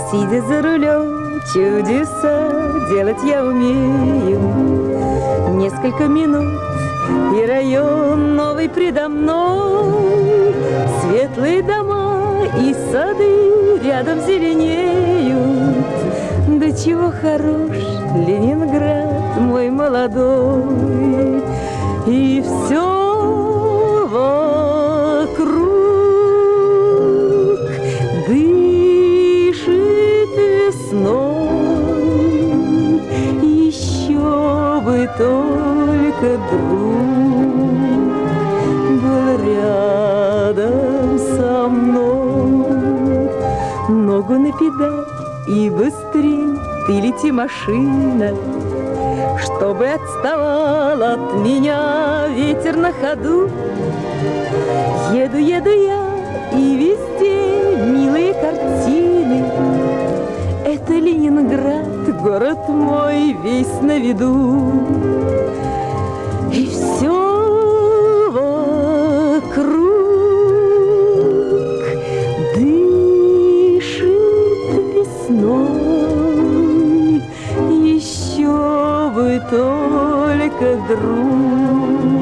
Сидя за рулем, чудеса делать я умею. Несколько минут, и район новый предо мной. Светлые дома и сады рядом зеленеют. Да чего хорош Ленинград мой молодой. И все вокруг дышит весной. Еще бы только друг был рядом со мной. Ногу на педаль и быстрей ты лети, машина, чтобы отставал от меня ветер на ходу. Еду, еду я, и везде милые картины. Это Ленинград, город мой, весь на виду. И все вокруг дышит весной. Еще бы только друг